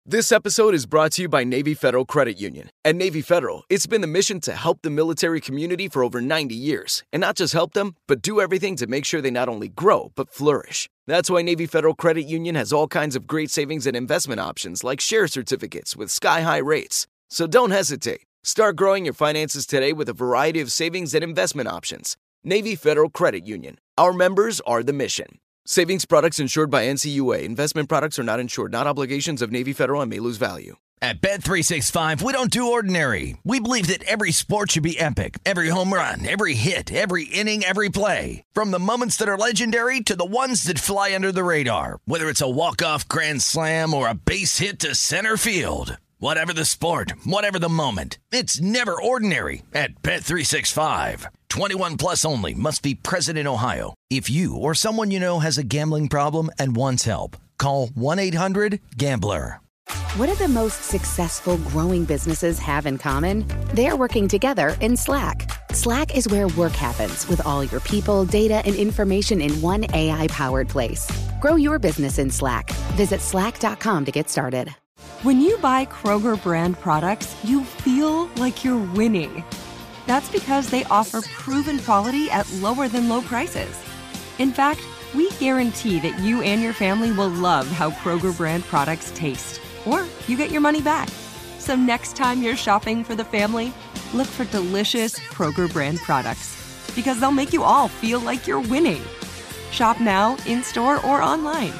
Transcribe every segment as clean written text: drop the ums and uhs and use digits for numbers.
This episode is brought to you by Navy Federal Credit Union. At Navy Federal, it's been the mission to help the military community for over 90 years. And not just help them, but do everything to make sure they not only grow, but flourish. That's why Navy Federal Credit Union has all kinds of great savings and investment options like share certificates with sky-high rates. So don't hesitate. Start growing your finances today with a variety of savings and investment options. Navy Federal Credit Union. Our members are the mission. Savings products insured by NCUA. Investment products are not insured, not obligations of Navy Federal and may lose value. At Bet365, we don't do ordinary. We believe that every sport should be epic. Every home run, every hit, every inning, every play. From the moments that are legendary to the ones that fly under the radar. Whether it's a walk-off grand slam or a base hit to center field. Whatever the sport, whatever the moment, it's never ordinary at Bet365. 21 plus only. Must be present in Ohio. If you or someone you know has a gambling problem and wants help, call 1-800-GAMBLER. What do the most successful growing businesses have in common? They're working together in Slack. Slack is where work happens with all your people, data, and information in one AI-powered place. Grow your business in Slack. Visit slack.com to get started. When you buy Kroger brand products, you feel like you're winning. That's because they offer proven quality at lower than low prices. In fact, we guarantee that you and your family will love how Kroger brand products taste, or you get your money back. So next time you're shopping for the family, look for delicious Kroger brand products, because they'll make you all feel like you're winning. Shop now, in-store, or online.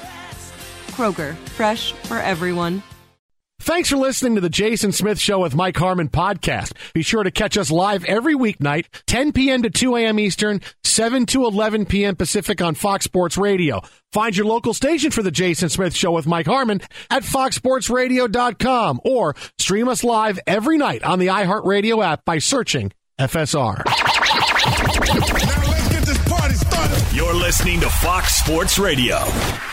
Kroger, fresh for everyone. Thanks for listening to the Jason Smith Show with Mike Harmon podcast. Be sure to catch us live every weeknight, 10 p.m. to 2 a.m. Eastern, 7 to 11 p.m. Pacific on Fox Sports Radio. Find your local station for the Jason Smith Show with Mike Harmon at foxsportsradio.com or stream us live every night on the iHeartRadio app by searching FSR. Now let's get this party started. You're listening to Fox Sports Radio.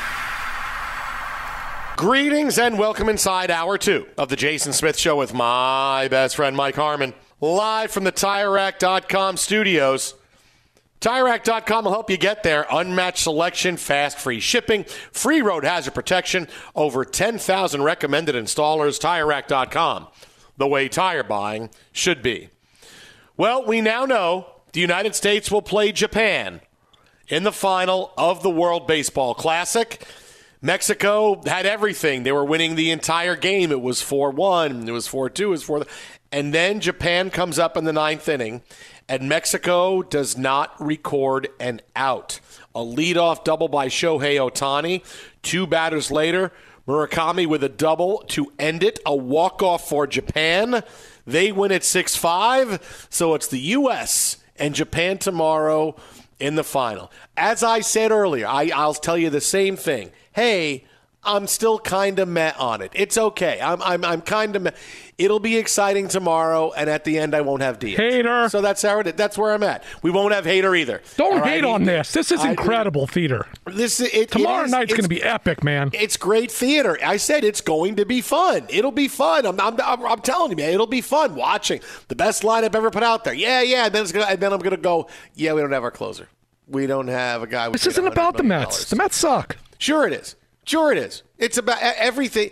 Greetings and welcome inside Hour 2 of the Jason Smith Show with my best friend Mike Harmon, live from the TireRack.com studios. TireRack.com will help you get there. Unmatched selection, fast free shipping, free road hazard protection, over 10,000 recommended installers. TireRack.com, the way tire buying should be. Well, we now know the United States will play Japan in the final of the World Baseball Classic. Mexico had everything. They were winning the entire game. It was 4-1. It was 4-2. It was 4. And then Japan comes up in the ninth inning, and Mexico does not record an out. A leadoff double by Shohei Ohtani. 2 batters later, Murakami with a double to end it. A walk-off for Japan. They win at 6-5. So it's the U.S. and Japan tomorrow in the final. As I said earlier, I'll tell you the same thing. Hey, I'm still kind of meh on it. It's okay. I'm kind of meh. It'll be exciting tomorrow, and at the end, I won't have Diaz. Hater. So that's where I'm at. We won't have Hater either. Don't hate on this. This is incredible theater. Tomorrow night's going to be epic, man. It's great theater. I said it's going to be fun. It'll be fun. I'm telling you, man. It'll be fun watching the best lineup ever put out there. Yeah. And then I'm gonna go. Yeah, we don't have our closer. We don't have a guy. This isn't about the Mets. The Mets suck. Sure it is. It's about everything.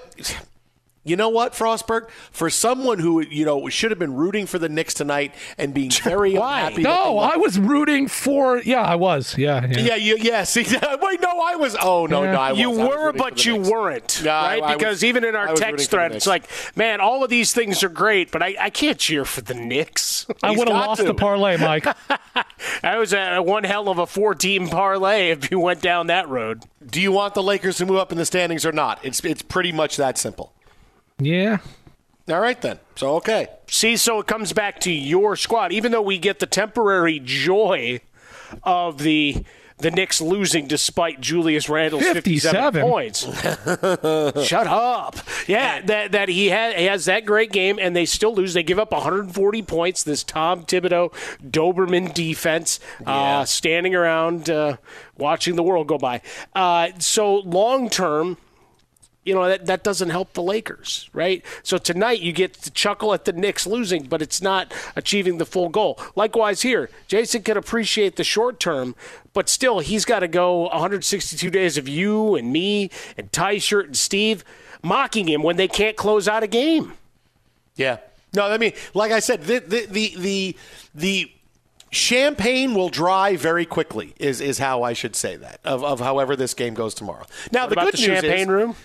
You know what, Frostberg? For someone who, should have been rooting for the Knicks tonight and being very unhappy. No, I was rooting for. Yeah, I was. Yeah. See, wait, no, I was. Oh no, I was. You were, but you weren't, right? Because even in our text thread, it's like, man, all of these things are great, but I can't cheer for the Knicks. I would have lost the parlay, Mike. That was one hell of a 4-team parlay if you went down that road. Do you want the Lakers to move up in the standings or not? It's pretty much that simple. Yeah. All right, then. So, okay. See, so it comes back to your squad. Even though we get the temporary joy of the Knicks losing despite Julius Randle's 57 points. Shut up. Yeah, that he has that great game, and they still lose. They give up 140 points. This Tom Thibodeau, Doberman defense, standing around watching the world go by. So long-term, that doesn't help the Lakers, right? So tonight you get to chuckle at the Knicks losing, but it's not achieving the full goal. Likewise here, Jason can appreciate the short term, but still he's got to go 162 days of you and me and Ty Shirt and Steve. mocking him when they can't close out a game. Yeah. No, I mean, like I said, the champagne will dry very quickly is how I should say that, of however this game goes tomorrow. Now, what about the champagne room?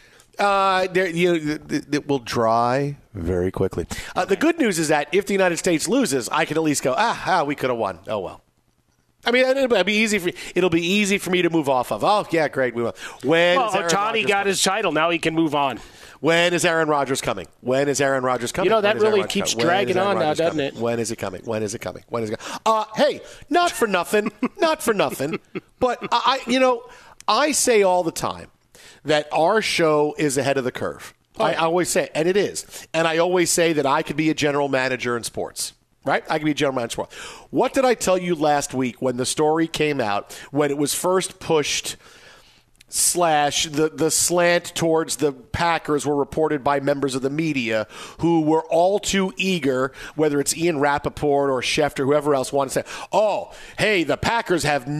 It will dry very quickly. The good news is that if the United States loses, I can at least go, we could have won. Oh, well. I mean, it'll be easy for me to move off of. Oh, yeah, great. We won. Ohtani got his title. Now he can move on. When is Aaron Rodgers coming? When is Aaron Rodgers coming? That really keeps dragging on now, doesn't it? When is it coming? When is it coming? When is it coming? Hey, not for nothing. Not for nothing. But, I say all the time that our show is ahead of the curve. I always say it, and it is. And I always say that I could be a general manager in sports. Right? I could be a general manager in sports. What did I tell you last week when the story came out, when it was first pushed / the slant towards the Packers were reported by members of the media who were all too eager, whether it's Ian Rappaport or Schefter, whoever else wanted to say, hey, the Packers have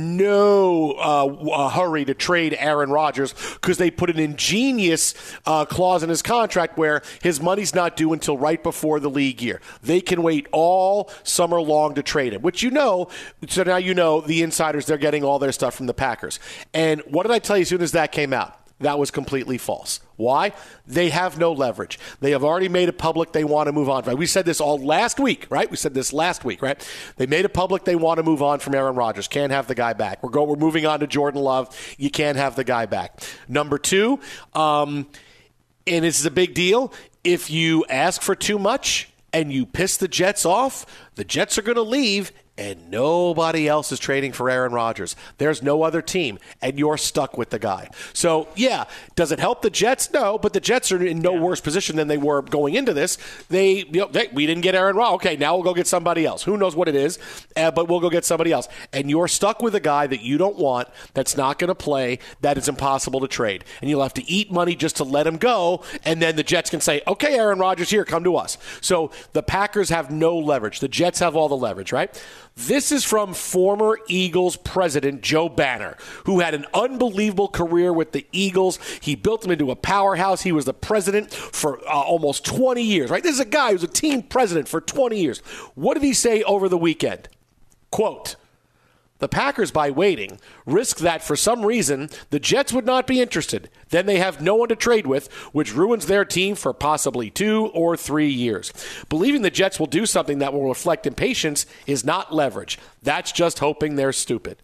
no hurry to trade Aaron Rodgers because they put an ingenious clause in his contract where his money's not due until right before the league year. They can wait all summer long to trade him, which so now the insiders, they're getting all their stuff from the Packers. And what did I tell you as soon as that came out? That was completely false. Why? They have no leverage. They have already made it public they want to move on. We said this all last week, right? We said this last week, right? They made it public they want to move on from Aaron Rodgers. Can't have the guy back. We're moving on to Jordan Love. You can't have the guy back. Number two, and this is a big deal, if you ask for too much and you piss the Jets off, the Jets are going to leave, and nobody else is trading for Aaron Rodgers. There's no other team, and you're stuck with the guy. So, yeah, does it help the Jets? No, but the Jets are in no worse position than they were going into this. We didn't get Aaron Rodgers. Okay, now we'll go get somebody else. Who knows what it is, but we'll go get somebody else. And you're stuck with a guy that you don't want, that's not going to play, that is impossible to trade. And you'll have to eat money just to let him go, and then the Jets can say, okay, Aaron Rodgers, here, come to us. So the Packers have no leverage. The Jets have all the leverage, right? This is from former Eagles president Joe Banner, who had an unbelievable career with the Eagles. He built them into a powerhouse. He was the president for almost 20 years, right? This is a guy who's a team president for 20 years. What did he say over the weekend? Quote, the Packers, by waiting, risk that for some reason the Jets would not be interested. Then they have no one to trade with, which ruins their team for possibly 2 or 3 years. Believing the Jets will do something that will reflect impatience is not leverage. That's just hoping they're stupid.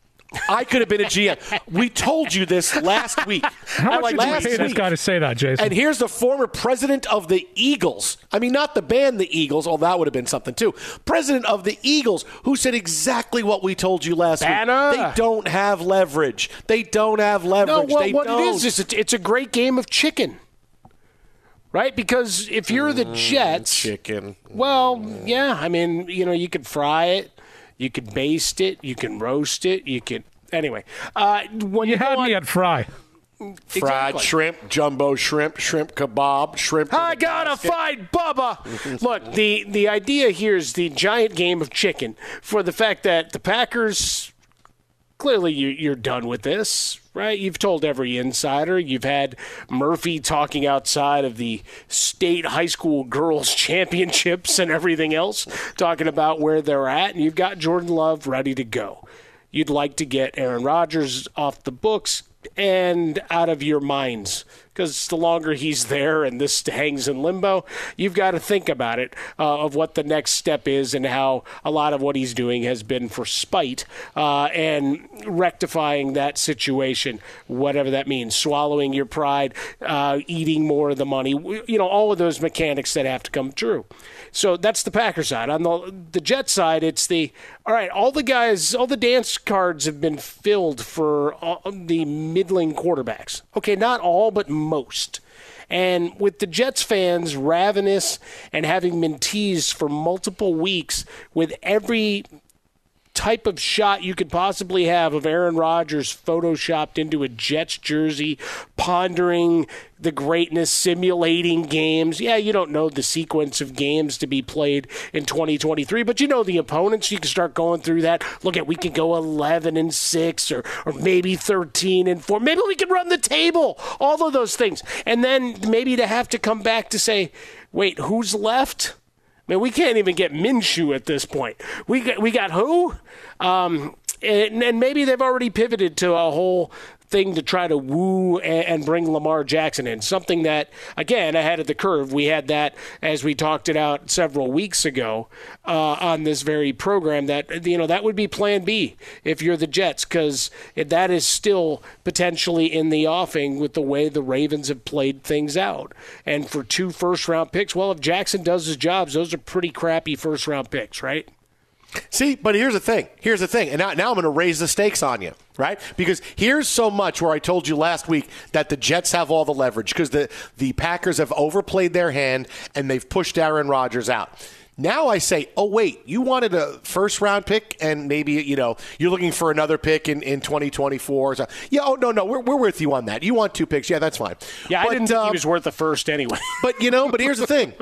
I could have been a GM. We told you this last week. How much did you pay this guy to say that, Jason? And here's the former president of the Eagles. I mean, not the band The Eagles, although that would have been something too. President of the Eagles, who said exactly what we told you last week. They don't have leverage. They don't have leverage. No, what it is it's a great game of chicken. Right? Because if you're the Jets... Chicken. Well, yeah. I mean, you could fry it. You can baste it. You can roast it. You can anyway. When you had me at fry, fried shrimp, jumbo shrimp, shrimp kebab, shrimp. I gotta fight Bubba. Look, the idea here is the giant game of chicken for the fact that the Packers. Clearly, you're done with this, right? You've told every insider. You've had Murphy talking outside of the state high school girls championships and everything else, talking about where they're at, and you've got Jordan Love ready to go. You'd like to get Aaron Rodgers off the books and out of your minds, because the longer he's there and this hangs in limbo, you've got to think about it, of what the next step is and how a lot of what he's doing has been for spite and rectifying that situation, whatever that means, swallowing your pride, eating more of the money, all of those mechanics that have to come true. So that's the Packers side. On the Jets side, it's all right, all the guys, all the dance cards have been filled for the middling quarterbacks. Okay, not all, but most. And with the Jets fans ravenous and having been teased for multiple weeks with every type of shot you could possibly have of Aaron Rodgers photoshopped into a Jets jersey, pondering the greatness, simulating games. Yeah, you don't know the sequence of games to be played in 2023, but you know the opponents. You can start going through that. Look at, we can go 11-6 or maybe 13-4. Maybe we can run the table. All of those things. And then maybe to have to come back to say, wait, who's left? Man, we can't even get Minshew at this point. We got who? And maybe they've already pivoted to a whole thing to try to woo and bring Lamar Jackson in. Something that, again, ahead of the curve. We had that as we talked it out several weeks ago on this very program. That that would be Plan B if you're the Jets, because that is still potentially in the offing with the way the Ravens have played things out. And for 2 first-round picks, well, if Jackson does his jobs, those are pretty crappy first-round picks, right? See, but here's the thing. And now I'm going to raise the stakes on you, right? Because here's so much where I told you last week that the Jets have all the leverage because the Packers have overplayed their hand and they've pushed Aaron Rodgers out. Now I say, oh, wait, you wanted a first-round pick and maybe, you're looking for another pick in 2024. So, yeah, oh, no, we're with you on that. You want 2 picks. Yeah, that's fine. Yeah, I didn't think he was worth the first anyway. But here's the thing.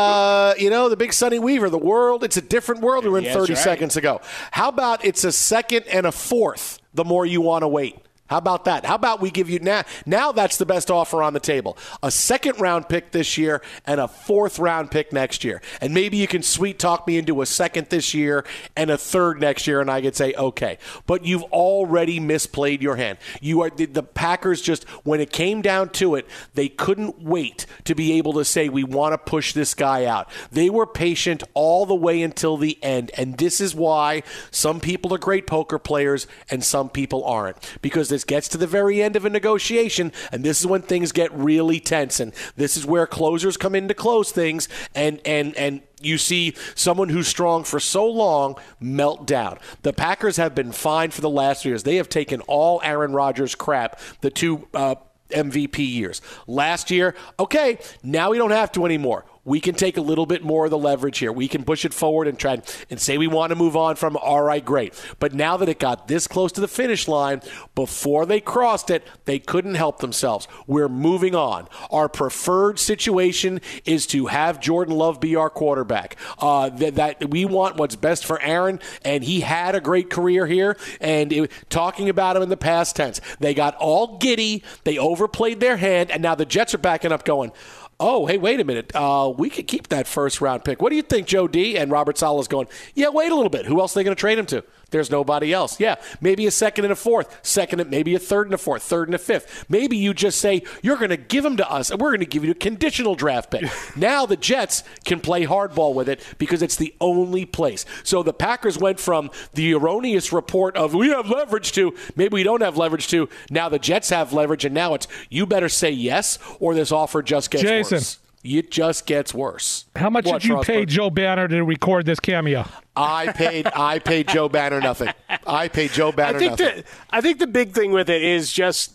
The big Sonny Weaver, the world, it's a different world we were in 30 seconds ago. How about it's a second and a fourth the more you want to wait? How about that? How about we give you now that's the best offer on the table. A 2nd-round pick this year and a 4th-round pick next year. And maybe you can sweet talk me into a 2nd this year and a 3rd next year, and I could say, okay. But you've already misplayed your hand. The Packers just, when it came down to it, they couldn't wait to be able to say, we want to push this guy out. They were patient all the way until the end. And this is why some people are great poker players and some people aren't. Because this gets to the very end of a negotiation, and this is when things get really tense, and this is where closers come in to close things, and you see someone who's strong for so long melt down. The Packers have been fine for the last 3 years. They have taken all Aaron Rodgers crap, the 2 MVP years. Last year, okay, now we don't have to anymore. We can take a little bit more of the leverage here. We can push it forward and try and say we want to move on from, all right, great. But now that it got this close to the finish line, before they crossed it, they couldn't help themselves. We're moving on. Our preferred situation is to have Jordan Love be our quarterback. That we want what's best for Aaron, and he had a great career here. And talking about him in the past tense, they got all giddy, they overplayed their hand, and now the Jets are backing up going, oh, hey, wait a minute. We could keep that 1st-round pick. What do you think, Joe D? And Robert Saleh's going, yeah, wait a little bit. Who else are they going to trade him to? There's nobody else. Yeah, maybe a 2nd and a 4th. Maybe a 3rd and a 4th. 3rd and a 5th. Maybe you just say, you're going to give him to us, and we're going to give you a conditional draft pick. Now the Jets can play hardball with it because it's the only place. So the Packers went from the erroneous report of we have leverage to maybe we don't have leverage to now the Jets have leverage, and now it's you better say yes or this offer just gets worse. It just gets worse. How much did you pay Joe Banner to record this cameo? I paid Joe Banner nothing. I paid Joe Banner nothing. I think the big thing with it is just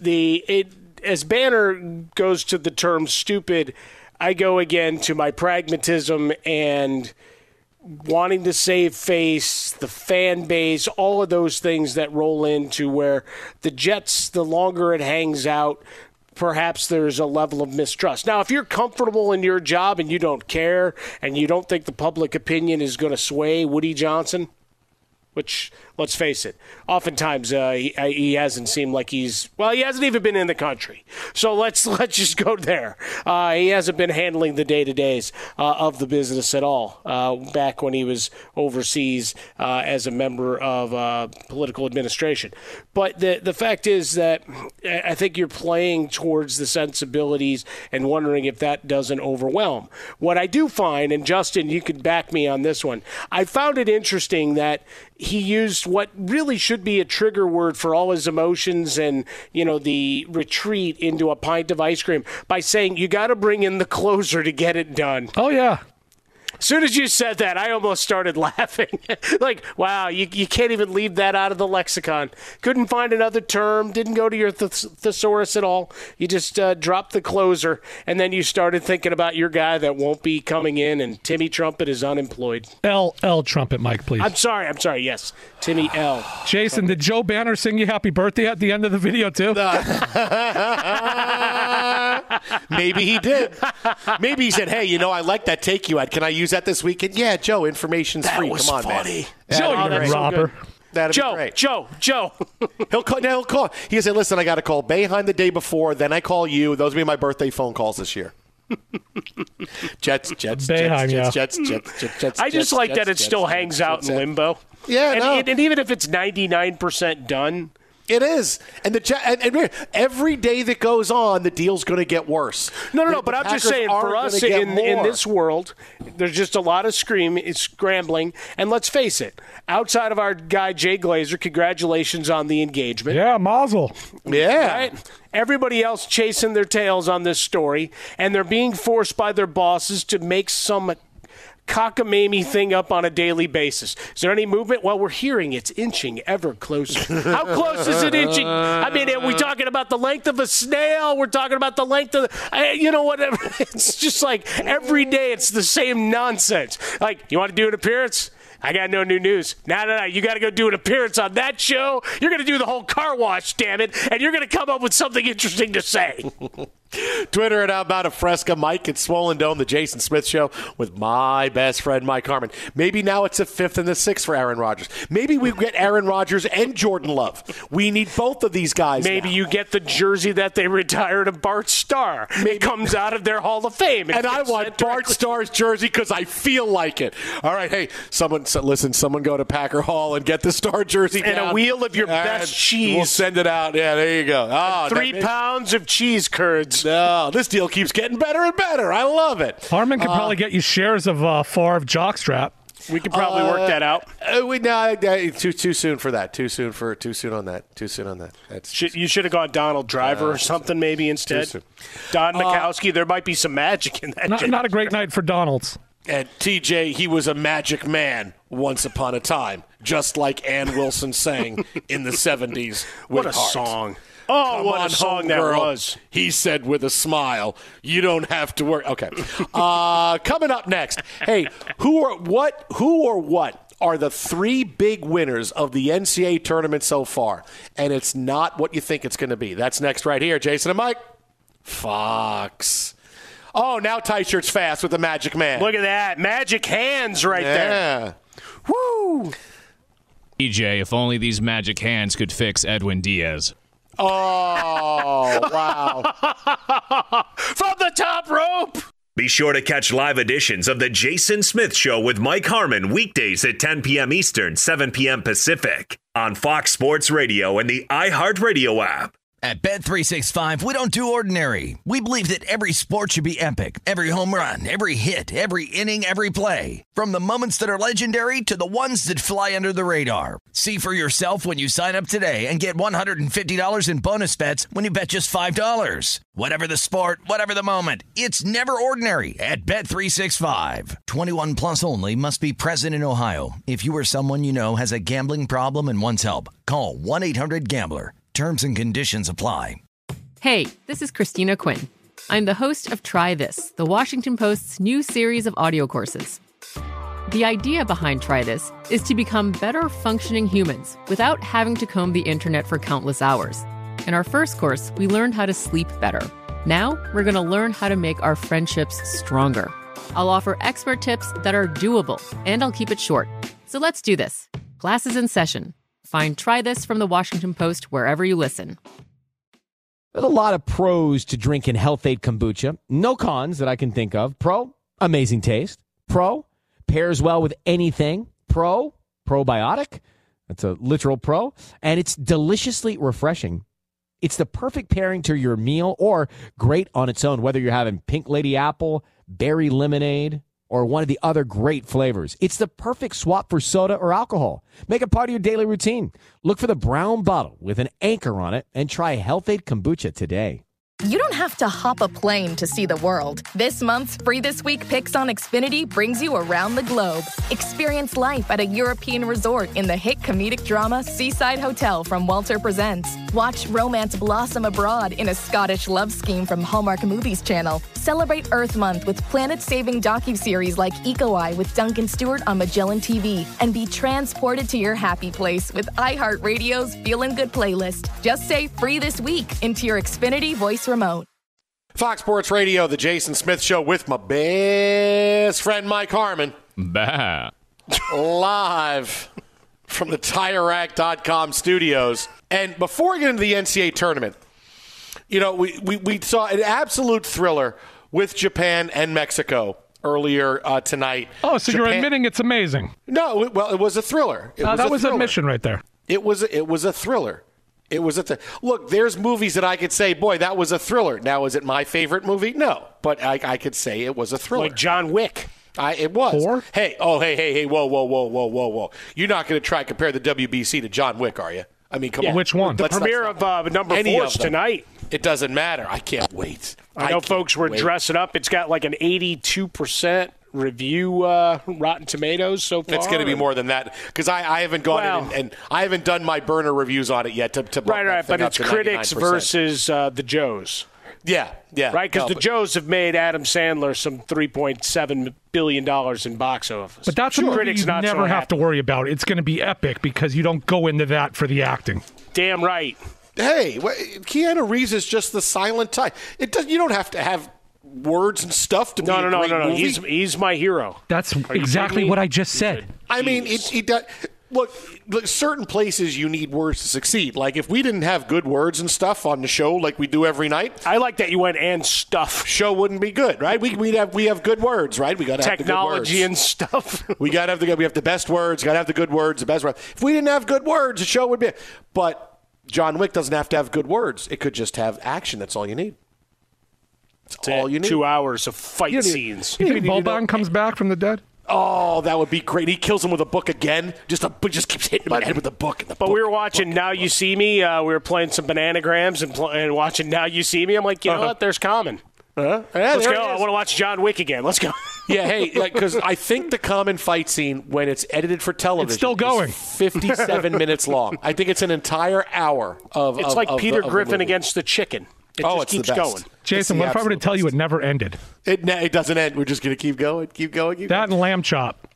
as Banner goes to the term stupid, I go again to my pragmatism and wanting to save face, the fan base, all of those things that roll into where the Jets, the longer it hangs out, perhaps there's a level of mistrust. Now, if you're comfortable in your job and you don't care and you don't think the public opinion is going to sway Woody Johnson, which, let's face it, oftentimes he hasn't seemed like he hasn't even been in the country. So let's just go there. He hasn't been handling the day-to-days of the business at all back when he was overseas as a member of political administration. But the fact is that I think you're playing towards the sensibilities and wondering if that doesn't overwhelm. What I do find, and Justin, you could back me on this one, I found it interesting that he used what really should be a trigger word for all his emotions and, the retreat into a pint of ice cream by saying you got to bring in the closer to get it done. Oh, yeah. As soon as you said that, I almost started laughing. Like, wow, you can't even leave that out of the lexicon. Couldn't find another term, didn't go to your thesaurus at all. You just dropped the closer, and then you started thinking about your guy that won't be coming in, and Timmy Trumpet is unemployed. L. Trumpet, Mike, please. I'm sorry, yes. Timmy L. Jason, did Joe Banner sing you happy birthday at the end of the video, too? Maybe he did. Maybe he said, hey, I like that take you had. Can I use that this weekend? Yeah, Joe, information's free. Come on, funny. Man. Joe, you're a robber. That'd be great. Joe. He'll call. He said, listen, I got to call Boeheim the day before, then I call you. Those will be my birthday phone calls this year. Jets. I just like that it still hangs out in limbo. Yeah, and even if it's 99% done. It is. And every day that goes on, the deal's going to get worse. No, but I'm just saying, for us in this world, there's just a lot of scrambling. And let's face it, outside of our guy, Jay Glazer, congratulations on the engagement. Yeah, mazel. Yeah. Right? Everybody else chasing their tails on this story, and they're being forced by their bosses to make some cockamamie thing up on a daily basis. Is there any movement? Well, we're hearing it's inching ever closer. How close is it inching? I mean, are we talking about the length of a snail? We're talking about the length of whatever. It's just like every day it's the same nonsense. Like, you want to do an appearance? I got no new news. No. You got to go do an appearance on that show. You're going to do the whole car wash, damn it, and you're going to come up with something interesting to say. Twitter at About a Fresca, Mike at Swollen Dome, the Jason Smith Show with my best friend, Mike Harmon. Maybe now it's a 5th and the 6th for Aaron Rodgers. Maybe we get Aaron Rodgers and Jordan Love. We need both of these guys. Maybe you get the jersey that they retired of Bart Starr. It comes out of their Hall of Fame. And I want Bart Starr's jersey because I feel like it. All right, hey, someone go to Packer Hall and get the Star jersey and down. A wheel of your best cheese. We'll send it out. Yeah, there you go. 3 pounds of cheese curds. No, this deal keeps getting better and better. I love it. Harmon could probably get you shares of Favre jockstrap. We could probably work that out. Too soon for that. Too soon on that. You should have gone Donald Driver or something maybe instead. Don Mikowski. There might be some magic in that. Not a great night for Donald's. And TJ, he was a magic man once upon a time, just like Ann Wilson sang in the 70s. What a song. Oh, what a song that was. He said with a smile, you don't have to worry. Okay. Coming up next, hey, who or what are the 3 big winners of the NCAA tournament so far? And it's not what you think it's going to be. That's next right here. Jason and Mike. Fox. Oh, now Tight Shirts Fast with the Magic Man. Look at that. Magic hands right there. Woo! EJ, if only these magic hands could fix Edwin Diaz. Oh, wow. From the top rope. Be sure to catch live editions of The Jason Smith Show with Mike Harmon weekdays at 10 p.m. Eastern, 7 p.m. Pacific on Fox Sports Radio and the iHeartRadio app. At Bet365, we don't do ordinary. We believe that every sport should be epic. Every home run, every hit, every inning, every play. From the moments that are legendary to the ones that fly under the radar. See for yourself when you sign up today and get $150 in bonus bets when you bet just $5. Whatever the sport, whatever the moment, it's never ordinary at Bet365. 21 plus only. Must be present in Ohio. If you or someone you know has a gambling problem and wants help, call 1-800-GAMBLER. Terms and conditions apply. Hey, this is Christina Quinn. I'm the host of Try This, the Washington Post's new series of audio courses. The idea behind Try This is to become better functioning humans without having to comb the internet for countless hours. In our first course, we learned how to sleep better. Now, we're going to learn how to make our friendships stronger. I'll offer expert tips that are doable, and I'll keep it short. So let's do this. Class is in session. Find Try This from the Washington Post wherever you listen. There's a lot of pros to drinking Health-Ade kombucha. No cons that I can think of. Pro, amazing taste. Pro, pairs well with anything. Pro, probiotic. That's a literal pro. And it's deliciously refreshing. It's the perfect pairing to your meal or great on its own, whether you're having pink lady apple, berry lemonade, or one of the other great flavors. It's the perfect swap for soda or alcohol. Make it part of your daily routine. Look for the brown bottle with an anchor on it and try Health-Ade kombucha today. You don't have to hop a plane to see the world. This month's Free This Week Picks on Xfinity brings you around the globe. Experience life at a European resort in the hit comedic drama Seaside Hotel from Walter Presents. Watch romance blossom abroad in a Scottish love scheme from Hallmark Movies Channel. Celebrate Earth Month with planet-saving docuseries like Eco Eye with Duncan Stewart on Magellan TV. And be transported to your happy place with iHeartRadio's Feelin' Good playlist. Just say Free This Week into your Xfinity voice remote. Fox Sports Radio, the Jason Smith Show with my best friend Mike Harmon. Bah. Live from the TireRack.com studios. And before we get into the NCAA tournament, you know, we saw an absolute thriller with Japan and Mexico earlier tonight. Oh, so you're admitting it's amazing? No, it was a thriller. That was admission right there. It was a thriller. It was look, there's movies that I could say, boy, that was a thriller. Now, is it my favorite movie? No, but I could say it was a thriller. Like John Wick. It was. 4? Hey, whoa. You're not going to try to compare the WBC to John Wick, are you? I mean, come on. Which one? The premiere of number 4 is tonight. It doesn't matter. I can't wait. I know folks were dressing up. It's got like an 82% review Rotten Tomatoes so far. It's going to be more than that because I haven't gone in and I haven't done my burner reviews on it yet. Right, but it's critics 99%. Versus the Joes. Yeah. Right, because the Joes have made Adam Sandler some $3.7 billion in box office. But that's a movie you never have to worry about. It's going to be epic because you don't go into that for the acting. Damn right. Hey, Keanu Reeves is just the silent type. You don't have to have words and stuff to be a great movie. He's my hero. That's exactly what I just said. I mean, he does. Look, certain places you need words to succeed. Like if we didn't have good words and stuff on the show like we do every night. I like that you went and stuff. Show wouldn't be good, right? We have good words, right? We got to have technology and stuff. We got to have we have the best words. Got to have the good words, the best words. If we didn't have good words, the show would be. But John Wick doesn't have to have good words. It could just have action. That's all you need. That's all you need. 2 hours of fight scenes. You think Boban comes back from the dead? Oh, that would be great. He kills him with a book again. Just keeps hitting him in the head with a book. But we were watching Now You See Me. We were playing some Bananagrams and watching Now You See Me. I'm like, you know what? There's Common. Yeah, let's go. I want to watch John Wick again. Let's go. Yeah, hey, because I think the Common fight scene, when it's edited for television, it's still going. Is 57 minutes long. I think it's an entire hour of. It's like Peter Griffin against the chicken. It just keeps going. Jason, what if I were to tell you it never ended? It doesn't end. We're just going to keep going. That and lamb chop.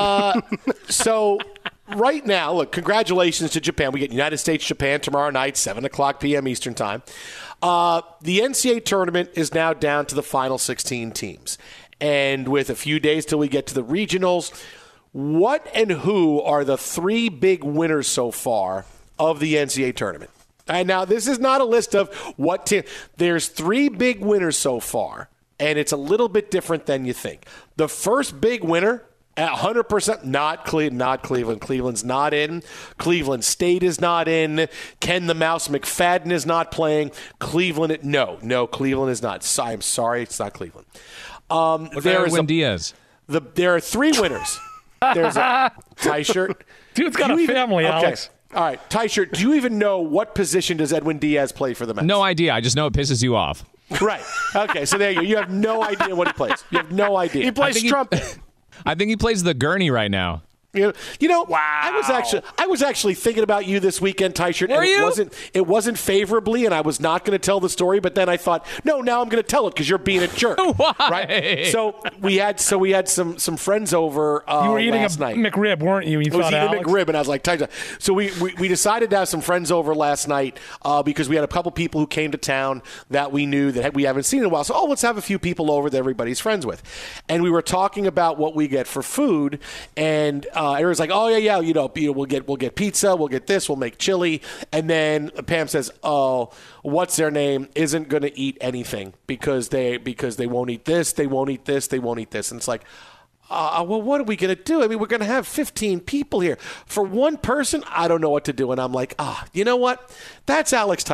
So right now, look, congratulations to Japan. We get United States-Japan tomorrow night, 7 o'clock p.m. Eastern Time. The NCAA tournament is now down to the final 16 teams. And with a few days till we get to the regionals, what and who are the 3 big winners so far of the NCAA tournament? And now, this is not a list of what team. There's 3 big winners so far, and it's a little bit different than you think. The first big winner, at 100%, not Cleveland. Cleveland's not in. Cleveland State is not in. Ken the Mouse McFadden is not playing. Cleveland, no, Cleveland is not. I'm sorry, it's not Cleveland. There is Diaz. There are 3 winners. There's a Teichert. Dude's got a family, Alex. All right, Teichert, do you even know what position does Edwin Diaz play for the Mets? No idea. I just know it pisses you off. Right. Okay, so there you go. You have no idea what he plays. You have no idea. He plays trumpet. I think he plays the gurney right now. You know, wow. I was actually thinking about you this weekend, Teichert. Were you? It wasn't favorably, and I was not going to tell the story. But then I thought, no, now I'm going to tell it because you're being a jerk. Why? Right? So we had some friends over. You were eating last night. McRib, weren't you? I was eating a McRib, and I was like, Teichert. So we decided to have some friends over last night because we had a couple people who came to town that we knew that we haven't seen in a while. So let's have a few people over that everybody's friends with, and we were talking about what we get for food, and everyone's like, oh yeah, we'll get pizza, we'll get this, we'll make chili, and then Pam says, oh, what's their name isn't going to eat anything because they won't eat this, they won't eat this, they won't eat this, and it's like, well, what are we going to do? I mean, we're going to have 15 people here. For one person, I don't know what to do. And I'm like, you know what? That's Alex Teichert.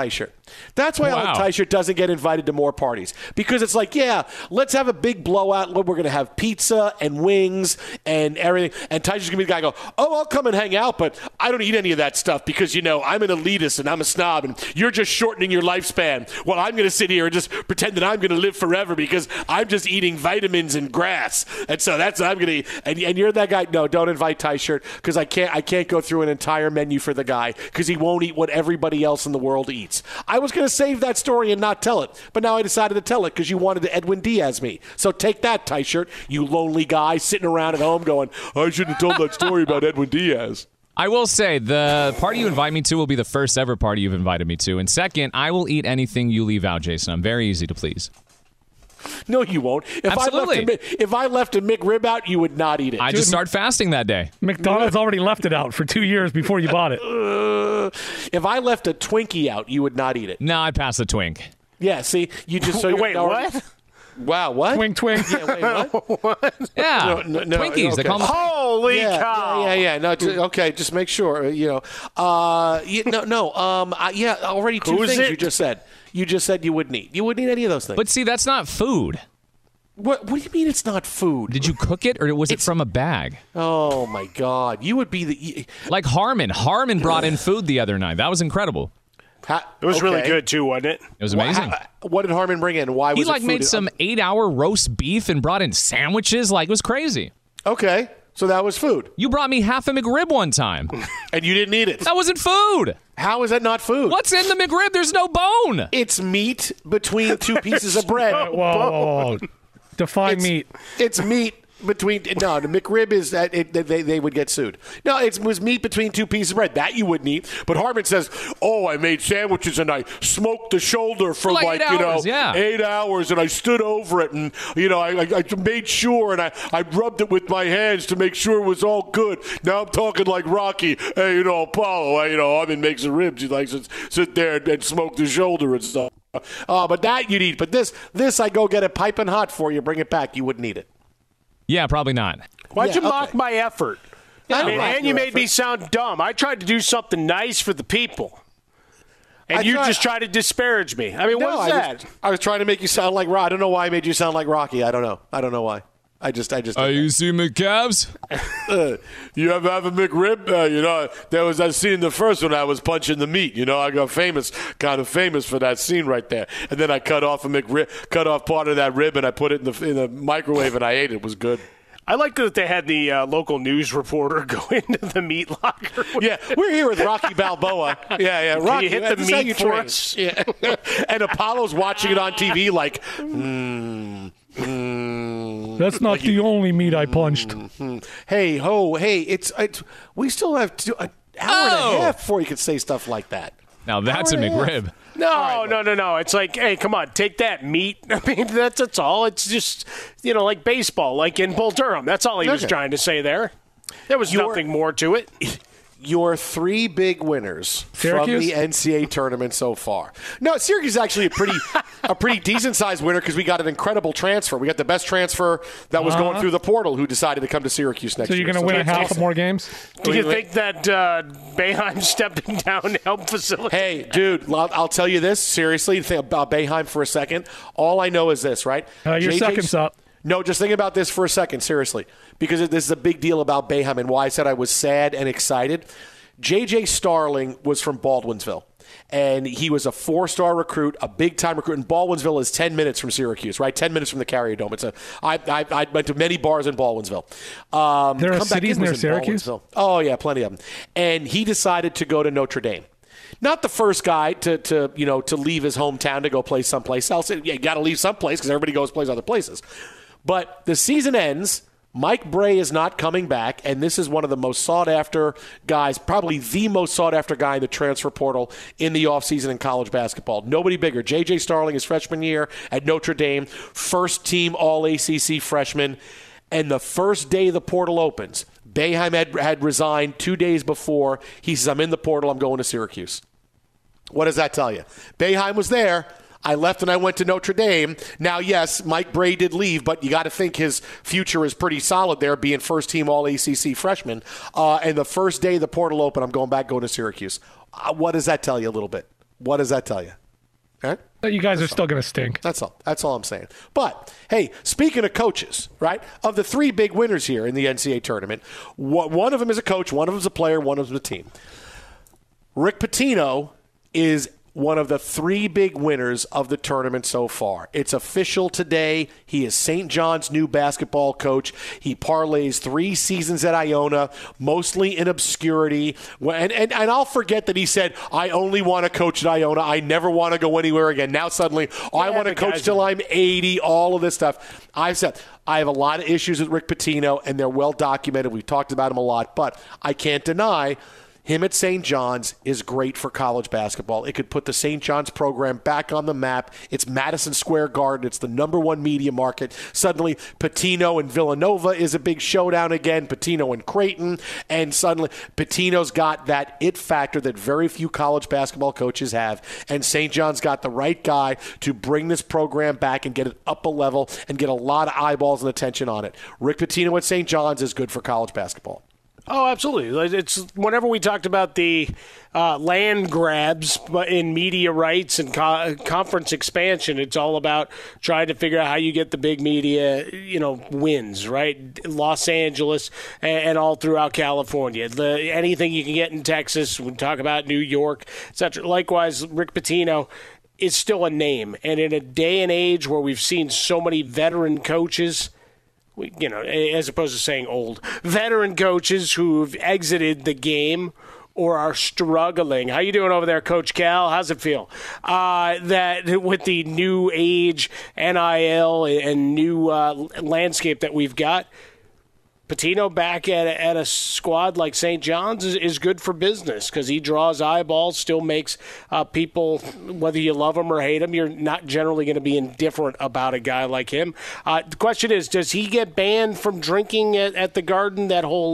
That's why Alan Teichert doesn't get invited to more parties. Because it's like, yeah, let's have a big blowout. We're going to have pizza and wings and everything. And Teichert's going to be the guy go, I'll come and hang out, but I don't eat any of that stuff because, I'm an elitist and I'm a snob and you're just shortening your lifespan. Well, I'm going to sit here and just pretend that I'm going to live forever because I'm just eating vitamins and grass. And so that's what I'm going to eat. And you're that guy. No, don't invite Teichert because I can't go through an entire menu for the guy because he won't eat what everybody else in the world eats. I was going to save that story and not tell it, but now I decided to tell it because you wanted to Edwin Diaz me. So take that, Teichert, you lonely guy sitting around at home going, I shouldn't have told that story about Edwin Diaz. I will say, the party you invite me to will be the first ever party you've invited me to. And second, I will eat anything you leave out, Jason. I'm very easy to please. No, you won't. Absolutely. If I left a McRib out, you would not eat it. I just start fasting that day. McDonald's already left it out for 2 years before you bought it. If I left a Twinkie out, you would not eat it. No, I'd pass the Twink. Yeah, see? You just Wait, what? Wow, what? Twink. Yeah, wait, what? Yeah, no, Twinkies. Okay. They call them. Holy cow! Yeah. No, okay, just make sure. Already two things you just said. You just said you wouldn't eat. You wouldn't eat any of those things. But see, that's not food. What do you mean it's not food? Did you cook it, or was it from a bag? Oh my God! You would be like Harmon. Harmon brought in food the other night. That was incredible. It was really good too, wasn't it? It was amazing. What did Harmon bring in? Why was he made some 8-hour roast beef and brought in sandwiches? It was crazy. Okay, so that was food. You brought me half a McRib one time, and you didn't eat it. That wasn't food. How is that not food? What's in the McRib? There's no bone. It's meat between two pieces of bread. Whoa. Define meat. It's meat between. No, the McRib is that they would get sued. No, it was meat between two pieces of bread. That you wouldn't eat. But Harmon says, I made sandwiches and I smoked the shoulder for 8 hours, 8 hours and I stood over it and, I made sure and I rubbed it with my hands to make sure it was all good. Now I'm talking like Rocky. Hey, Apollo, Harmon makes the ribs. He likes to sit there and smoke the shoulder and stuff. But that you'd eat. But this I go get it piping hot for you, bring it back. You wouldn't eat it. Yeah, probably not. Why'd you mock my effort? And you made me sound dumb. I tried to do something nice for the people. And you just tried to disparage me. What is that? I was trying to make you sound like Rocky. I don't know why I made you sound like Rocky. I don't know why. I just. Are you see McCavs? You ever have a McRib? There was that scene in the first one I was punching the meat. I got kind of famous for that scene right there. And then I cut off part of that rib and I put it in the microwave and I ate it. It was good. I like that they had the local news reporter go into the meat locker. Yeah, we're here with Rocky Balboa. Yeah, Rocky. Can you hit the meat for us? Yeah. And Apollo's watching it on TV like, That's not the only meat I punched. Hey, it's we still have an hour and a half before you can say stuff like that. Now that's a McRib. No. It's like, hey, come on, take that meat. That's all. It's just, like baseball, like in Bull Durham. That's all he was trying to say there. There was nothing more to it. Your three big winners Syracuse? from the NCAA tournament so far. No, Syracuse is actually a pretty decent-sized winner because we got an incredible transfer. We got the best transfer that was going through the portal who decided to come to Syracuse next year. So you're going to win a half of more games? Do you think that Boeheim stepping down to help facilitate? Hey, dude, I'll tell you this. Seriously, think about Boeheim for a second. All I know is this, right? Your second's up. No, just think about this for a second, seriously, because this is a big deal about Boeheim and why I said I was sad and excited. J.J. Starling was from Baldwinsville, and he was a 4-star recruit, a big-time recruit. And Baldwinsville is 10 minutes from Syracuse, right? 10 minutes from the Carrier Dome. I went to many bars in Baldwinsville. There are cities near Syracuse? Oh, yeah, plenty of them. And he decided to go to Notre Dame. Not the first guy to leave his hometown to go play someplace else. You got to leave someplace because everybody goes plays other places. But the season ends. Mike Bray is not coming back, and this is one of the most sought-after guys, probably the most sought-after guy in the transfer portal in the offseason in college basketball. Nobody bigger. J.J. Starling, his freshman year at Notre Dame, first-team All-ACC freshman, and the first day the portal opens, Boeheim had resigned 2 days before. He says, I'm in the portal. I'm going to Syracuse. What does that tell you? Boeheim was there. I left and I went to Notre Dame. Now, yes, Mike Bray did leave, but you got to think his future is pretty solid there, being first-team All-ACC freshman. And the first day the portal opened, I'm going to Syracuse. What does that tell you a little bit? What does that tell you? Okay? You guys are still going to stink. That's all. That's all I'm saying. But, hey, speaking of coaches, right, of the three big winners here in the NCAA tournament, one of them is a coach, one of them is a player, one of them is a team. Rick Pitino is one of the three big winners of the tournament so far. It's official today. He is St. John's new basketball coach. He parlays 3 seasons at Iona, mostly in obscurity. And I'll forget that he said, I only want to coach at Iona. I never want to go anywhere again. Now suddenly, I want to coach till I'm 80, all of this stuff. I said, I have a lot of issues with Rick Pitino, and they're well documented. We've talked about him a lot, but I can't deny him at St. John's is great for college basketball. It could put the St. John's program back on the map. It's Madison Square Garden. It's the number one media market. Suddenly, Pitino and Villanova is a big showdown again. Pitino and Creighton. And suddenly, Pitino's got that it factor that very few college basketball coaches have. And St. John's got the right guy to bring this program back and get it up a level and get a lot of eyeballs and attention on it. Rick Pitino at St. John's is good for college basketball. Oh, absolutely. It's whenever we talked about the land grabs in media rights and conference expansion, it's all about trying to figure out how you get the big media, wins, right? Los Angeles and all throughout California. Anything you can get in Texas, we talk about New York, etc. Likewise, Rick Pitino is still a name. And in a day and age where we've seen so many veteran coaches, as opposed to saying old, veteran coaches who've exited the game or are struggling. How you doing over there, Coach Cal? How's it feel? That with the new age NIL and new landscape that we've got, Pitino back at a squad like St. John's is good for business because he draws eyeballs, still makes people, whether you love him or hate him, you're not generally going to be indifferent about a guy like him. The question is, does he get banned from drinking at the Garden? That whole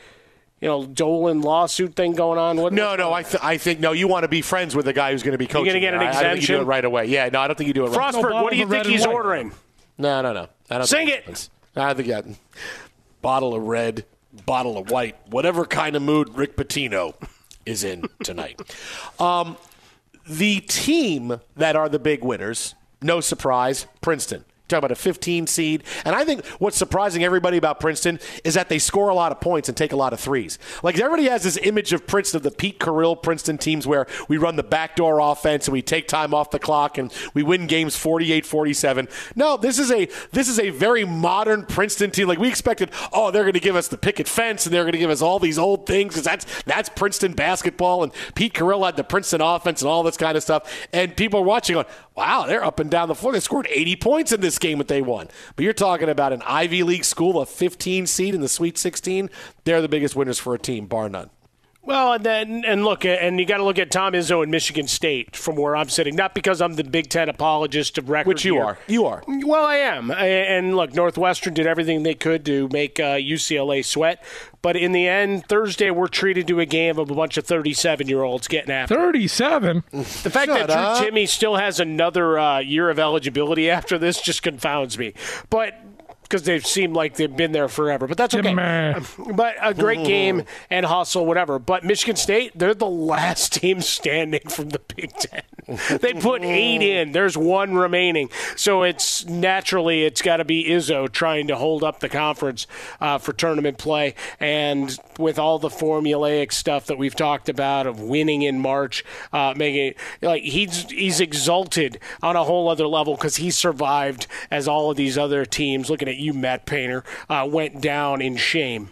Dolan lawsuit thing going on? No. I think you want to be friends with the guy who's going to be coaching. You're going to get an exemption? I don't think you do it right away. Yeah, no, I don't think you do it right away. Frostberg, what do you think he's ordering? No. I don't Sing think it! I don't think that. Bottle of red, bottle of white, whatever kind of mood Rick Pitino is in tonight. The team that are the big winners, no surprise, Princeton. Talk about a 15 seed. And I think what's surprising everybody about Princeton is that they score a lot of points and take a lot of threes. Like, everybody has this image of Princeton, of the Pete Carrill Princeton teams where we run the backdoor offense and we take time off the clock and we win games 48-47. No, this is a very modern Princeton team. Like, we expected, they're going to give us the picket fence and they're going to give us all these old things because that's Princeton basketball, and Pete Carrill had the Princeton offense and all this kind of stuff. And people are watching going, wow, they're up and down the floor. They scored 80 points in this game that they won. But you're talking about an Ivy League school, a 15 seed in the Sweet 16. They're the biggest winners for a team, bar none. Well, you got to look at Tom Izzo in Michigan State from where I'm sitting. Not because I'm the Big Ten apologist of record. Which you are. You are. Well, I am. And look, Northwestern did everything they could to make UCLA sweat. But in the end, Thursday we're treated to a game of a bunch of 37-year-olds getting after 37? The fact that Drew Timme still has another year of eligibility after this just confounds me. But because they seem like they've been there forever. But that's okay. But a great game and hustle, whatever. But Michigan State, they're the last team standing from the Big Ten. They put 8 in. There's 1 remaining. So it's got to be Izzo trying to hold up the conference for tournament play. And with all the formulaic stuff that we've talked about of winning in March, making it, he's exalted on a whole other level because he survived as all of these other teams, looking at you, Matt Painter, went down in shame.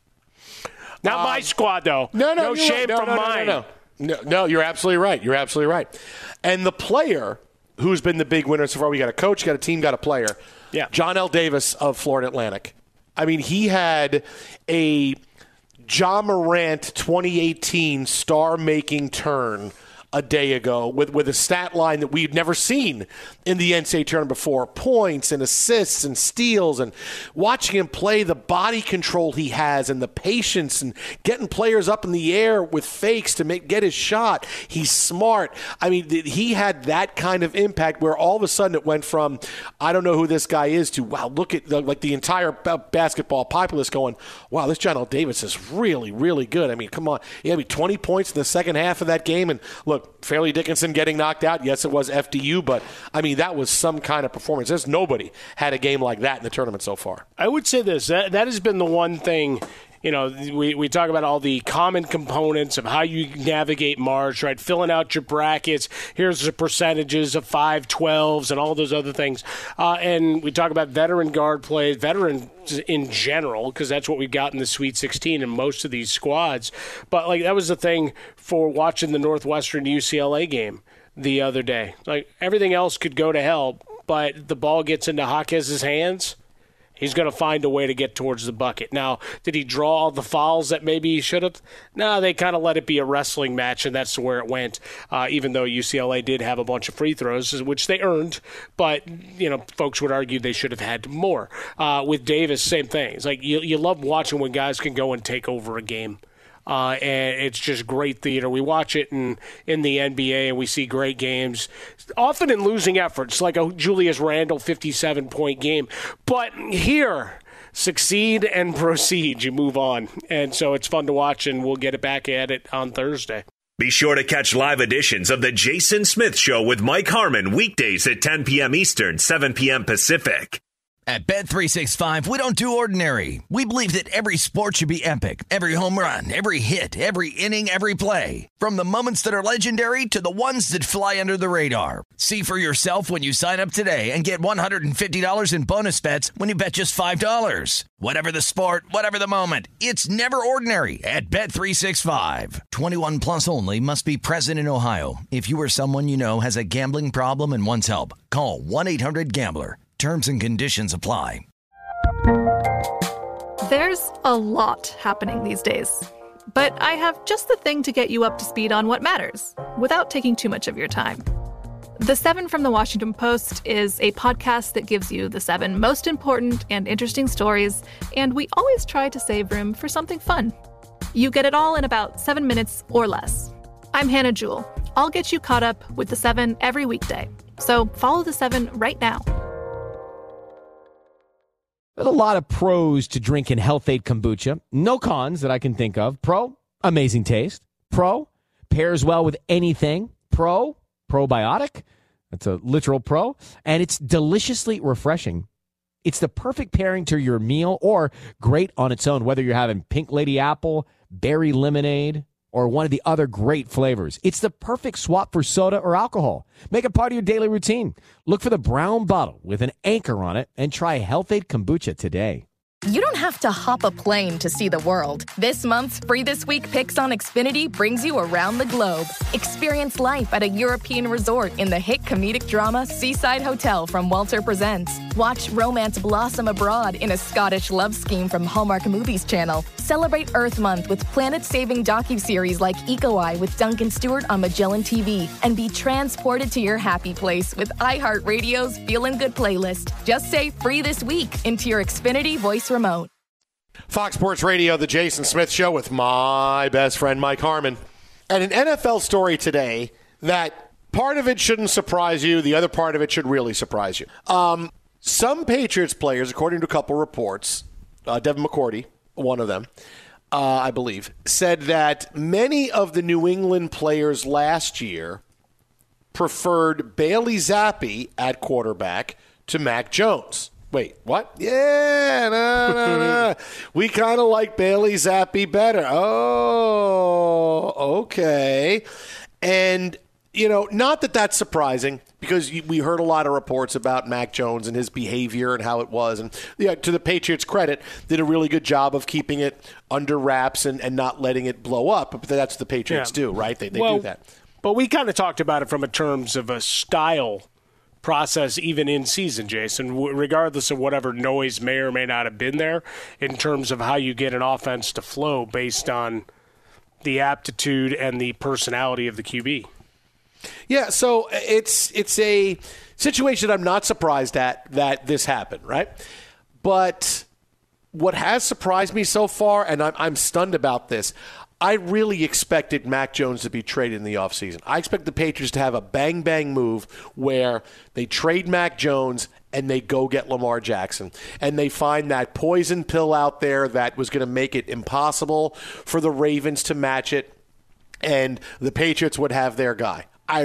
Not my squad, though. No shame from mine. No, you're absolutely right. You're absolutely right. And the player who's been the big winner so far, we got a coach, got a team, got a player. Yeah. John L. Davis of Florida Atlantic. I mean, he had a Ja Morant 2018 star-making turn a day ago with a stat line that we've never seen in the NCAA tournament before. Points and assists and steals, and watching him play, the body control he has and the patience and getting players up in the air with fakes to get his shot. He's smart. I mean, he had that kind of impact where all of a sudden it went from, I don't know who this guy is, to, wow, look at the entire basketball populace going, wow, this John L. Davis is really, really good. I mean, come on. He had 20 points in the second half of that game, and look, look, Fairleigh Dickinson getting knocked out, yes, it was FDU, but, I mean, that was some kind of performance. There's nobody had a game like that in the tournament so far. I would say this. That has been the one thing. You know, we talk about all the common components of how you navigate March, right? Filling out your brackets. Here's the percentages of 5-12s and all those other things. And we talk about veteran guard play, veterans in general, because that's what we've got in the Sweet 16 in most of these squads. But, like, that was the thing for watching the Northwestern UCLA game the other day. Like, everything else could go to hell, but the ball gets into Jaquez's hands. He's going to find a way to get towards the bucket. Now, did he draw all the fouls that maybe he should have? No, they kind of let it be a wrestling match, and that's where it went, even though UCLA did have a bunch of free throws, which they earned. But, you know, folks would argue they should have had more. With Davis, same thing. It's like you love watching when guys can go and take over a game. And it's just great theater. We watch it in the NBA, and we see great games, often in losing efforts, like a Julius Randle 57-point game. But here, succeed and proceed. You move on. And so it's fun to watch, and we'll get it back at it on Thursday. Be sure to catch live editions of The Jason Smith Show with Mike Harmon weekdays at 10 p.m. Eastern, 7 p.m. Pacific. At Bet365, we don't do ordinary. We believe that every sport should be epic. Every home run, every hit, every inning, every play. From the moments that are legendary to the ones that fly under the radar. See for yourself when you sign up today and get $150 in bonus bets when you bet just $5. Whatever the sport, whatever the moment, it's never ordinary at Bet365. 21 plus only. Must be present in Ohio. If you or someone you know has a gambling problem and wants help, call 1-800-GAMBLER. Terms and conditions apply. There's a lot happening these days, but I have just the thing to get you up to speed on what matters without taking too much of your time. The 7 from the Washington Post is a podcast that gives you the 7 most important and interesting stories, and we always try to save room for something fun. You get it all in about 7 minutes or less. I'm Hannah Jewell. I'll get you caught up with the 7 every weekday. So follow the 7 right now. There's a lot of pros to drinking Health-Ade kombucha. No cons that I can think of. Pro, amazing taste. Pro, pairs well with anything. Pro, probiotic. That's a literal pro. And it's deliciously refreshing. It's the perfect pairing to your meal or great on its own, whether you're having pink lady apple, berry lemonade, or one of the other great flavors. It's the perfect swap for soda or alcohol. Make it part of your daily routine. Look for the brown bottle with an anchor on it and try Health-Ade kombucha today. You don't have to hop a plane to see the world. This month's Free This Week Picks on Xfinity brings you around the globe. Experience life at a European resort in the hit comedic drama Seaside Hotel from Walter Presents. Watch romance blossom abroad in a Scottish love scheme from Hallmark Movies Channel. Celebrate Earth Month with planet-saving docuseries like Eco Eye with Duncan Stewart on Magellan TV. And be transported to your happy place with iHeartRadio's Feelin' Good playlist. Just say Free This Week into your Xfinity voice remote. Fox Sports Radio, The Jason Smith Show with my best friend Mike Harmon. And an NFL story today that part of it shouldn't surprise you, the other part of it should really surprise you. Some Patriots players, according to a couple reports, Devin McCourty, one of them, I believe, said that many of the New England players last year preferred Bailey Zappi at quarterback to Mac Jones. Wait, what? Yeah, no. We kind of like Bailey Zappi better. Oh, okay. And, you know, not that that's surprising because we heard a lot of reports about Mac Jones and his behavior and how it was. And yeah, to the Patriots' credit, did a really good job of keeping it under wraps and not letting it blow up. But that's what the Patriots do, right? They do that. But we kind of talked about it from a terms of a style process even in season, Jason, regardless of whatever noise may or may not have been there in terms of how you get an offense to flow based on the aptitude and the personality of the QB. Yeah, so it's a situation I'm not surprised at that this happened, right? But what has surprised me so far, and I'm stunned about this, I really expected Mac Jones to be traded in the offseason. I expect the Patriots to have a bang-bang move where they trade Mac Jones and they go get Lamar Jackson. And they find that poison pill out there that was going to make it impossible for the Ravens to match it. and the Patriots would have their guy. I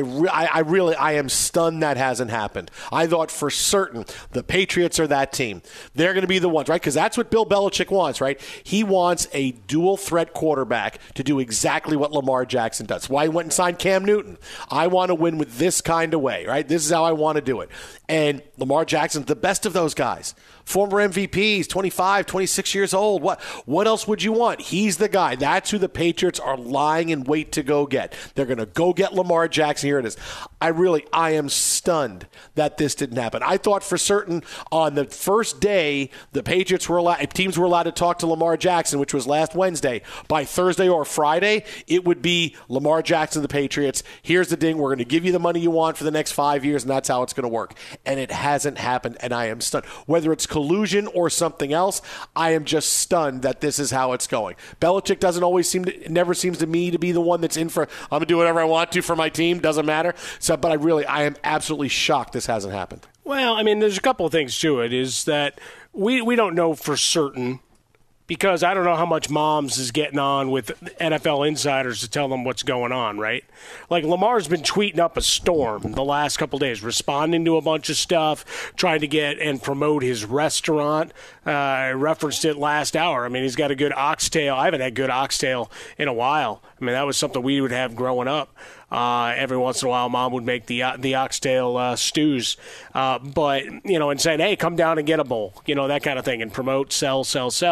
am stunned that hasn't happened. I thought for certain the Patriots are that team. They're going to be the ones, right? Because that's what Bill Belichick wants, right? He wants a dual-threat quarterback to do exactly what Lamar Jackson does. Why he went and signed Cam Newton. I want to win with this kind of way, right? This is how I want to do it. And Lamar Jackson's the best of those guys. Former MVPs, 25, 26 years old. What else would you want? He's the guy. That's who the Patriots are lying in wait to go get. They're going to go get Lamar Jackson. Here it is. I am stunned that this didn't happen. I thought for certain on the first day the Patriots teams were allowed to talk to Lamar Jackson, which was last Wednesday. By Thursday or Friday, it would be Lamar Jackson, the Patriots. Here's the ding. We're going to give you the money you want for the next 5 years, and that's how it's going to work. And it hasn't happened, and I am stunned. Whether it's collusion or something else, I am just stunned that this is how it's going. Belichick never seems to me to be the one that's in for, I'm going to do whatever I want to for my team. Doesn't matter. But I am absolutely shocked this hasn't happened. Well, I mean, there's a couple of things to it. Is that we don't know for certain, because I don't know how much Moms is getting on with NFL insiders to tell them what's going on, right? Like Lamar's been tweeting up a storm the last couple of days, responding to a bunch of stuff, trying to get and promote his restaurant. I referenced it last hour. I mean, he's got a good oxtail. I haven't had good oxtail in a while. I mean, that was something we would have growing up. Every once in a while, Mom would make the oxtail stews. But, and saying, hey, come down and get a bowl, that kind of thing, and promote, sell,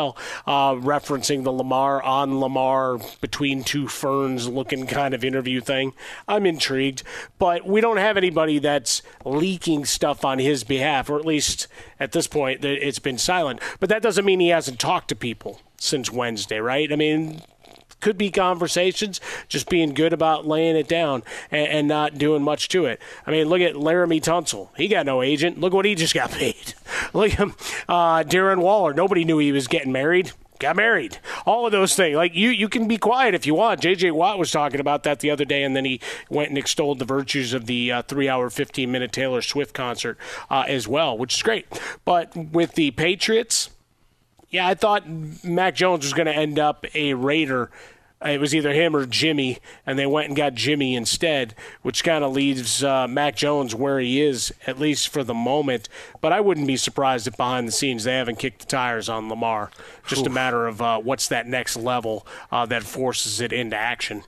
referencing the Lamar between two ferns looking kind of interview thing. I'm intrigued. But we don't have anybody that's leaking stuff on his behalf, or at least at this point, it's been silent. But that doesn't mean he hasn't talked to people since Wednesday, right? I mean, could be conversations, just being good about laying it down and not doing much to it. I mean, look at Laramie Tunsil. He got no agent. Look what he just got paid. Look at him. Darren Waller. Nobody knew he was getting married. Got married. All of those things. Like, you can be quiet if you want. J.J. Watt was talking about that the other day, and then he went and extolled the virtues of the 3-hour, 15-minute Taylor Swift concert as well, which is great. But with the Patriots, yeah, I thought Mac Jones was going to end up a Raider. It was either him or Jimmy, and they went and got Jimmy instead, which kind of leaves Mac Jones where he is, at least for the moment. But I wouldn't be surprised if behind the scenes they haven't kicked the tires on Lamar. Just a matter of what's that next level that forces it into action.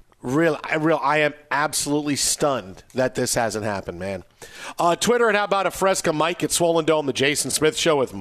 I am absolutely stunned that this hasn't happened, man. Twitter at How About a Fresca Mike at Swollen Dome, the Jason Smith Show with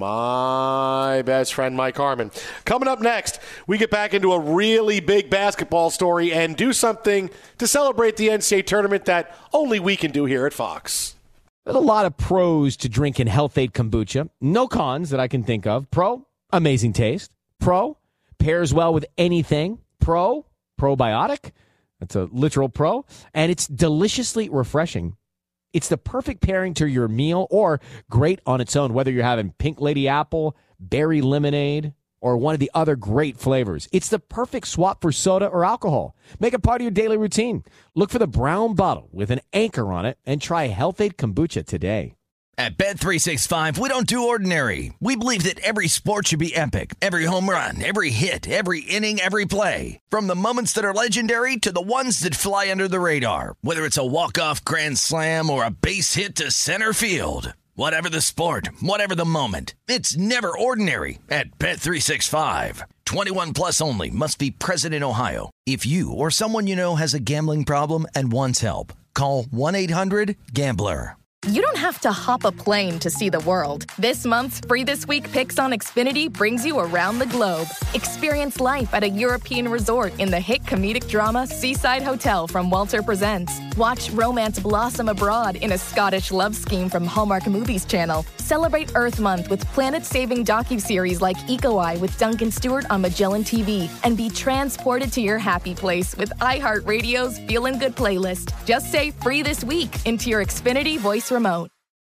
my best friend Mike Harmon. Coming up next, we get back into a really big basketball story and do something to celebrate the NCAA tournament that only we can do here at Fox. There's a lot of pros to drinking Health-Ade kombucha. No cons that I can think of. Pro, amazing taste. Pro, pairs well with anything. Pro, probiotic. That's a literal pro. And it's deliciously refreshing. It's the perfect pairing to your meal or great on its own, whether you're having Pink Lady Apple, berry lemonade, or one of the other great flavors. It's the perfect swap for soda or alcohol. Make it part of your daily routine. Look for the brown bottle with an anchor on it and try Health-Ade kombucha today. At Bet365, we don't do ordinary. We believe that every sport should be epic. Every home run, every hit, every inning, every play. From the moments that are legendary to the ones that fly under the radar. Whether it's a walk-off grand slam or a base hit to center field. Whatever the sport, whatever the moment. It's never ordinary at Bet365. 21 plus only. Must be present in Ohio. If you or someone you know has a gambling problem and wants help, call 1-800-GAMBLER. You don't have to hop a plane to see the world. This month's Free This Week Picks on Xfinity brings you around the globe. Experience life at a European resort in the hit comedic drama Seaside Hotel from Walter Presents. Watch romance blossom abroad in a Scottish love scheme from Hallmark Movies Channel. Celebrate Earth Month with planet-saving docuseries like Eco Eye with Duncan Stewart on Magellan TV. And be transported to your happy place with iHeartRadio's Feelin' Good playlist. Just say Free This Week into your Xfinity voice remote.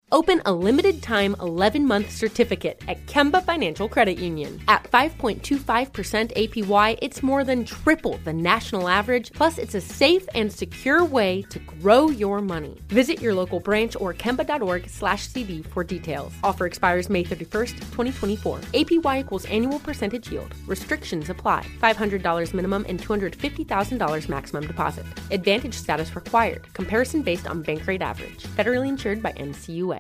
Open a limited-time 11-month certificate at Kemba Financial Credit Union. At 5.25% APY, it's more than triple the national average, plus it's a safe and secure way to grow your money. Visit your local branch or kemba.org/cb for details. Offer expires May 31st, 2024. APY equals annual percentage yield. Restrictions apply. $500 minimum and $250,000 maximum deposit. Advantage status required. Comparison based on bank rate average. Federally insured by NCUA.